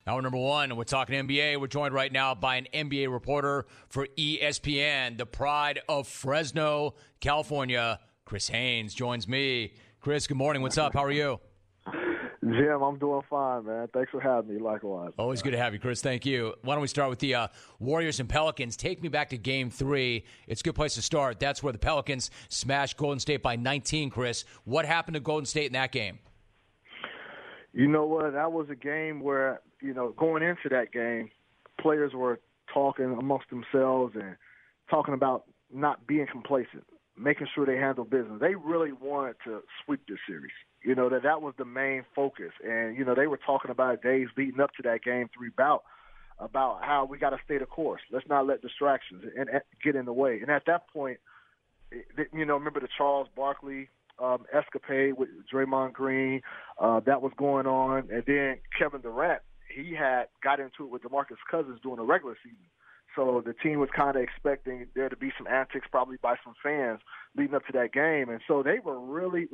Hour number one, we're talking NBA. We're joined right now by an NBA reporter for ESPN, the pride of Fresno, California. Chris Haynes joins me. Chris, good morning. What's up? How are you? Jim, I'm doing fine, man. Thanks for having me. Likewise. Always good to have you, Chris. Thank you. Why don't we start with the Warriors and Pelicans? Take me back to Game 3. It's a good place to start. That's where the Pelicans smashed Golden State by 19, Chris. What happened to Golden State in that game? You know what? That was a game where, going into that game, players were talking amongst themselves and talking about not being complacent, making sure they handle business. They really wanted to sweep this series. That was the main focus. And, they were talking about days leading up to that Game 3 bout about how we got to stay the course. Let's not let distractions and get in the way. And at that point, remember the Charles Barkley escapade with Draymond Green that was going on. And then Kevin Durant, he had got into it with DeMarcus Cousins during the regular season. So the team was kind of expecting there to be some antics probably by some fans leading up to that game. And so they were really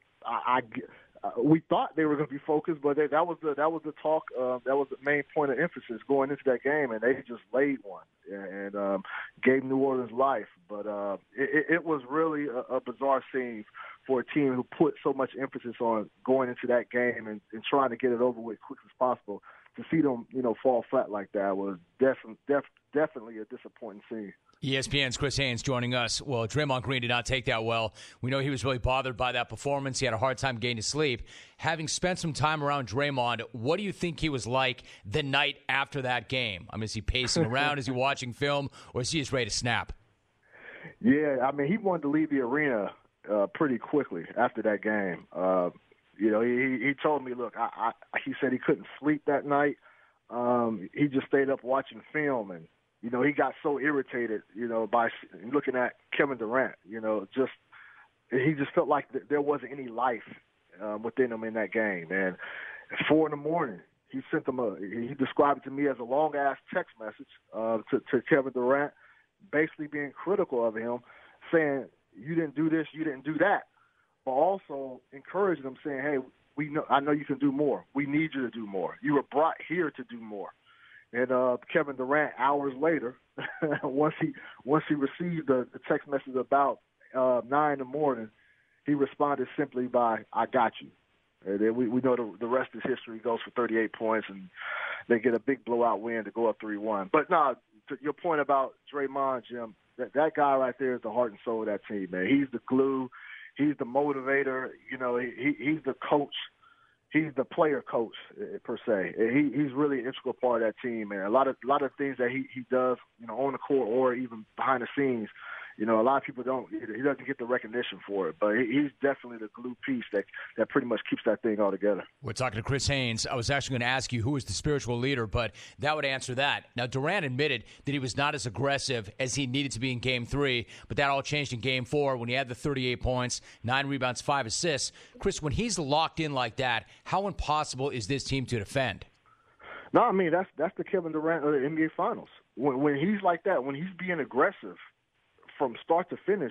we thought they were going to be focused, but that was the talk. That was the main point of emphasis going into that game, and they just laid one and gave New Orleans life. But it was really a bizarre scene for a team who put so much emphasis on going into that game and trying to get it over with as quick as possible. To see them, fall flat like that was definitely a disappointing scene. ESPN's Chris Haynes joining us. Well, Draymond Green did not take that well. We know he was really bothered by that performance. He had a hard time getting to sleep. Having spent some time around Draymond, what do you think he was like the night after that game? I mean, is he pacing around? Is he watching film? Or is he just ready to snap? Yeah, he wanted to leave the arena pretty quickly after that game. He told me, look, he said he couldn't sleep that night. He just stayed up watching film, and he got so irritated, by looking at Kevin Durant. He just felt like there wasn't any life within him in that game. And at 4 a.m, he sent them he described it to me as a long ass text message to Kevin Durant, basically being critical of him, saying you didn't do this, you didn't do that, but also encouraging him, saying, hey, I know you can do more. We need you to do more. You were brought here to do more. And Kevin Durant, hours later, once he received the text message about 9 a.m, he responded simply by, I got you. And then we know the rest is history. He goes for 38 points, and they get a big blowout win to go up 3-1. But, no, to your point about Draymond, Jim, that guy right there is the heart and soul of that team, man. He's the glue. He's the motivator. He's the coach. He's the player coach per se. He's really an integral part of that team, man. A lot of things that he does, on the court or even behind the scenes, a lot of people don't. He doesn't get the recognition for it, but he's definitely the glue piece that pretty much keeps that thing all together. We're talking to Chris Haynes. I was actually going to ask you who was the spiritual leader, but that would answer that. Now, Durant admitted that he was not as aggressive as he needed to be in Game 3, but that all changed in Game 4 when he had the 38 points, 9 rebounds, 5 assists. Chris, when he's locked in like that, how impossible is this team to defend? No, that's the Kevin Durant of the NBA Finals. When he's like that, when he's being aggressive from start to finish,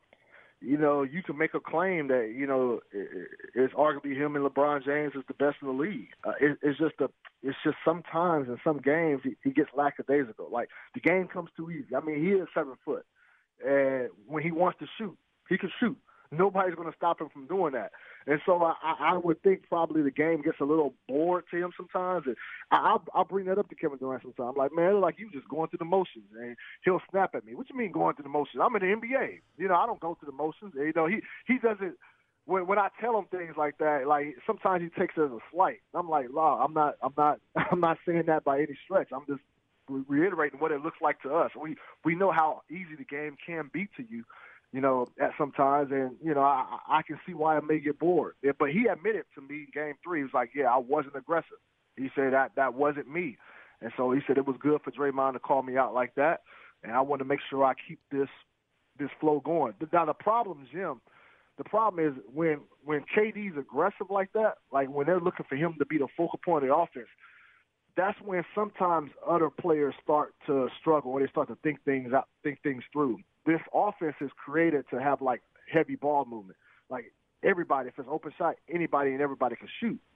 you can make a claim that, it's arguably him and LeBron James is the best in the league. It's just sometimes in some games he gets lackadaisical. Like, the game comes too easy. He is 7 foot. And when he wants to shoot, he can shoot. Nobody's going to stop him from doing that. And so I would think probably the game gets a little bored to him sometimes. And I'll bring that up to Kevin Durant sometimes. I'm like, man, like you just going through the motions. And he'll snap at me. What you mean going through the motions? I'm in the NBA. I don't go through the motions. He doesn't. When I tell him things like that, like sometimes he takes it as a slight. I'm like, "Law, I'm not saying that by any stretch. I'm just reiterating what it looks like to us. We know how easy the game can be to you, at sometimes, and I can see why I may get bored. Yeah, but he admitted to me in Game 3, he was like, "Yeah, I wasn't aggressive." He said that wasn't me, and so he said it was good for Draymond to call me out like that, and I want to make sure I keep this flow going. Now the problem, Jim. The problem is when KD's aggressive like that, like when they're looking for him to be the focal point of the offense, that's when sometimes other players start to struggle or they start to think things through. This offense is created to have like heavy ball movement. Like everybody, if it's open shot, anybody and everybody can shoot.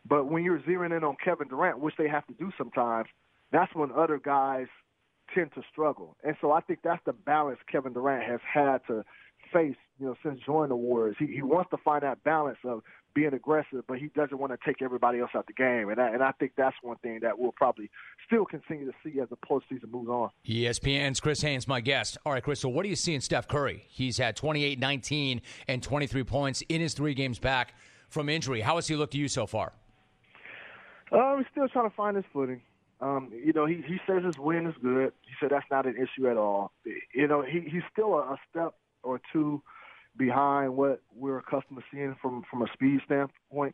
But when you're zeroing in on Kevin Durant, which they have to do sometimes, that's when other guys tend to struggle. And so I think that's the balance Kevin Durant has had to face, since joining the Warriors. He wants to find that balance of being aggressive, but he doesn't want to take everybody else out the game. And I think that's one thing that we'll probably still continue to see as the postseason moves on. ESPN's Chris Haynes, my guest. All right, Chris, so what do you see in Steph Curry? He's had 28, 19, and 23 points in his 3 games back from injury. How has he looked to you so far? He's still trying to find his footing. He says his win is good. He said that's not an issue at all. He's still a step or two behind what we're accustomed to seeing from a speed standpoint.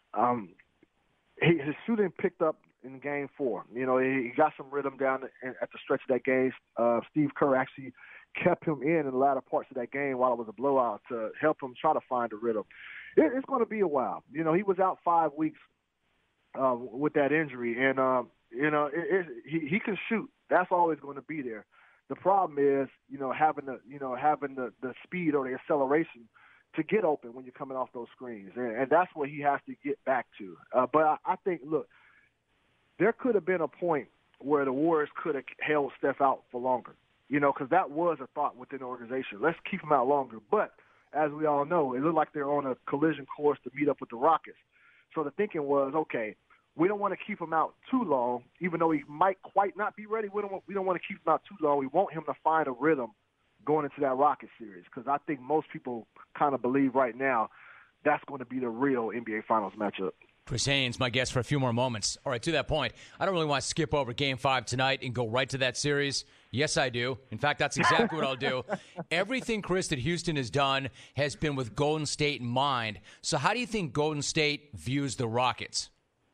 His shooting picked up in Game 4. He got some rhythm down at the stretch of that game. Steve Kerr actually kept him in the latter parts of that game while it was a blowout to help him try to find a rhythm. It's going to be a while. He was out 5 weeks with that injury, and he can shoot. That's always going to be there. The problem is, having the speed or the acceleration to get open when you're coming off those screens, and that's what he has to get back to. But I think, look, there could have been a point where the Warriors could have held Steph out for longer, because that was a thought within the organization. Let's keep him out longer. But as we all know, it looked like they're on a collision course to meet up with the Rockets. So the thinking was, okay, we don't want to keep him out too long, even though he might quite not be ready. We don't want to keep him out too long. We want him to find a rhythm going into that Rockets series, because I think most people kind of believe right now that's going to be the real NBA Finals matchup. Chris Haynes, my guest for a few more moments. All right, to that point, I don't really want to skip over Game 5 tonight and go right to that series. Yes, I do. In fact, that's exactly what I'll do. Everything, Chris, that Houston has done has been with Golden State in mind. So how do you think Golden State views the Rockets?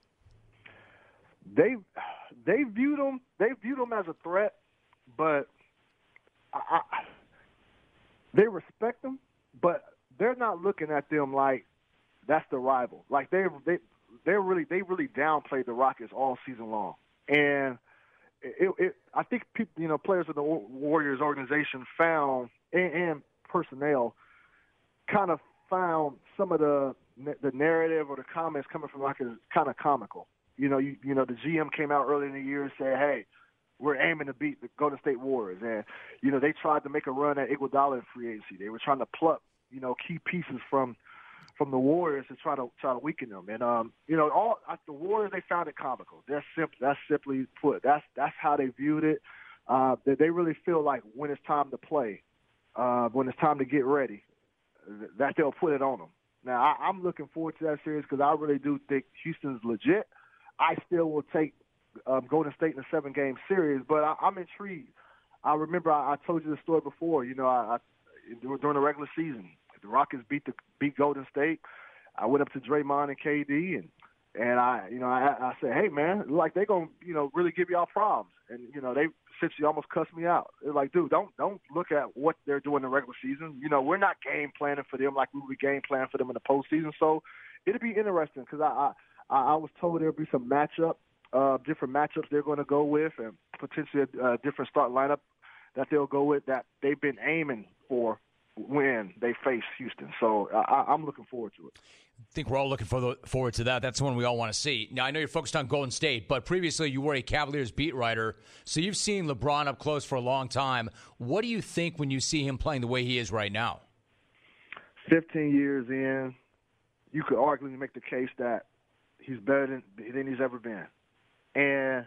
They viewed them as a threat, but they respect them, but they're not looking at them like that's the rival. Like they really downplayed the Rockets all season long, and I think people, players in the Warriors organization found and personnel kind of found some of the narrative or the comments coming from Rockets kind of comical. The GM came out early in the year and said, hey, we're aiming to beat the Golden State Warriors. And, they tried to make a run at Iguodala in free agency. They were trying to pluck, key pieces from the Warriors to try to weaken them. And, the Warriors, they found it comical. That's simply put. That's how they viewed it. That they really feel like when it's time to play, when it's time to get ready, that they'll put it on them. Now, I'm looking forward to that series because I really do think Houston's legit. I still will take Golden State in a 7-game series, but I'm intrigued. I remember I told you the story before. During the regular season, the Rockets beat Golden State. I went up to Draymond and KD, and I said, hey man, like they're gonna really give y'all problems, and they essentially almost cussed me out. They're like, dude, don't look at what they're doing in the regular season. We're not game planning for them like we would game plan for them in the postseason. So it'll be interesting because I was told there'll be some different matchups they're going to go with, and potentially a different start lineup that they'll go with that they've been aiming for when they face Houston. So I'm looking forward to it. I think we're all looking forward to that. That's the one we all want to see. Now, I know you're focused on Golden State, but previously you were a Cavaliers beat writer, so you've seen LeBron up close for a long time. What do you think when you see him playing the way he is right now? 15 years in, you could arguably make the case that he's better than he's ever been. And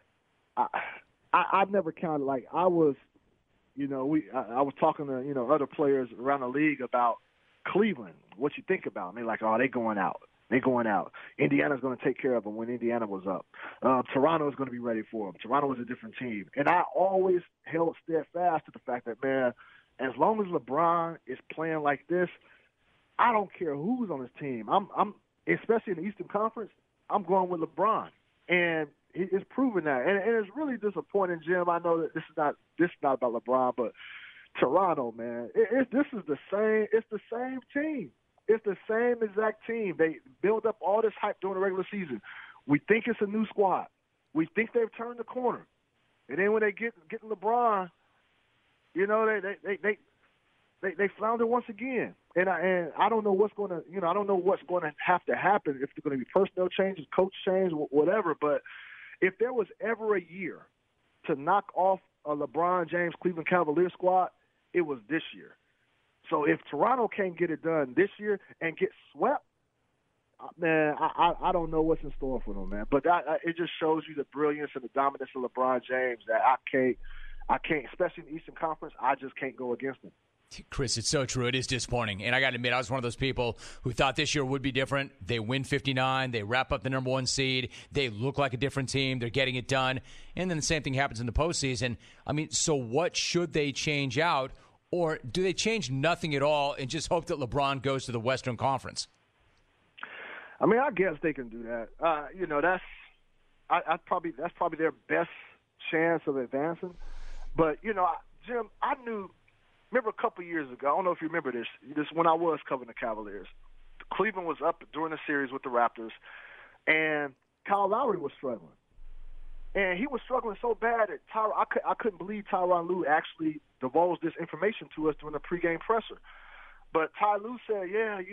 I've never counted, like I was, I was talking to, other players around the league about Cleveland, what you think about. And they're like, oh, they're going out. Indiana's going to take care of them when Indiana was up. Toronto's going to be ready for them. Toronto was a different team. And I always held steadfast to the fact that, man, as long as LeBron is playing like this, I don't care who's on his team. I'm especially in the Eastern Conference, I'm going with LeBron. And it's proven that. And it's really disappointing, Jim. I know that this is not about LeBron, but Toronto, man, this is the same. It's the same team. It's the same exact team. They build up all this hype during the regular season. We think it's a new squad. We think they've turned the corner. And then when they get LeBron, they flounder once again. And I don't know what's going to, I don't know what's going to have to happen, if there's going to be personnel changes, coach change, whatever. But if there was ever a year to knock off a LeBron James Cleveland Cavaliers squad, it was this year. So if Toronto can't get it done this year and get swept, man, I don't know what's in store for them, man. But it just shows you the brilliance and the dominance of LeBron James that I can't, especially in the Eastern Conference, I just can't go against him. Chris, it's so true. It is disappointing. And I got to admit, I was one of those people who thought this year would be different. They win 59. They wrap up the number 1 seed. They look like a different team. They're getting it done. And then the same thing happens in the postseason. I mean, so what should they change out? Or do they change nothing at all and just hope that LeBron goes to the Western Conference? I mean, I guess they can do that. That's probably their best chance of advancing. But, Jim, remember a couple years ago, I don't know if you remember this when I was covering the Cavaliers. Cleveland was up during the series with the Raptors, and Kyle Lowry was struggling. And he was struggling so bad that I couldn't believe Tyronn Lue actually divulged this information to us during the pregame presser. But Ty Lue said,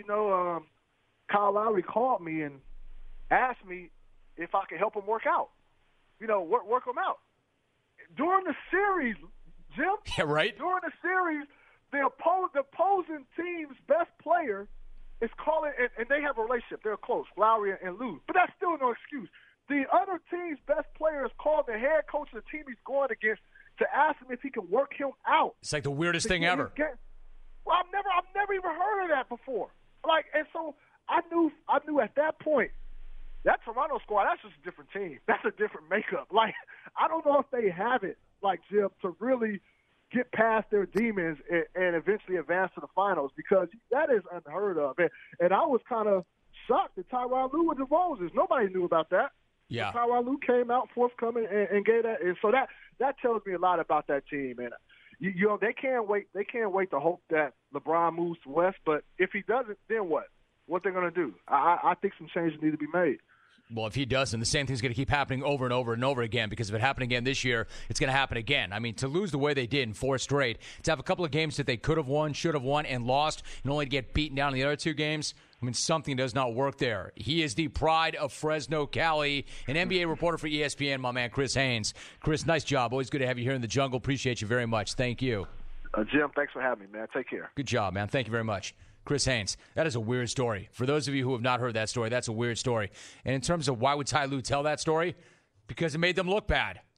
Kyle Lowry called me and asked me if I could help him work out, work him out. During the series, Jim, yeah, right. During the series, the opposing team's best player is calling, and they have a relationship. They're close, Lowry and Lue. But that's still no excuse. The other team's best player is called the head coach of the team he's going against to ask him if he can work him out. It's like the weirdest thing ever. Well, I've never even heard of that before. And so I knew at that point that Toronto squad, that's just a different team. That's a different makeup. I don't know if they have it, Jim, to really get past their demons and eventually advance to the finals, because that is unheard of. And I was kind of shocked that Tyronn Lue would divulge this. Nobody knew about that. Yeah. Tyronn Lue came out forthcoming and gave that. And so that tells me a lot about that team. And they can't wait. They can't wait to hope that LeBron moves west. But if he doesn't, then what? What they're going to do? I think some changes need to be made. Well, if he doesn't, the same thing's going to keep happening over and over and over again, because if it happened again this year, it's going to happen again. I mean, to lose the way they did in 4 straight, to have a couple of games that they could have won, should have won, and lost, and only to get beaten down in the other 2 games, I mean, something does not work there. He is the pride of Fresno, Cali, an NBA reporter for ESPN, my man Chris Haynes. Chris, nice job. Always good to have you here in the jungle. Appreciate you very much. Thank you. Jim, thanks for having me, man. Take care. Good job, man. Thank you very much. Chris Haynes. That is a weird story. For those of you who have not heard that story, that's a weird story. And in terms of why would Ty Lue tell that story? Because it made them look bad.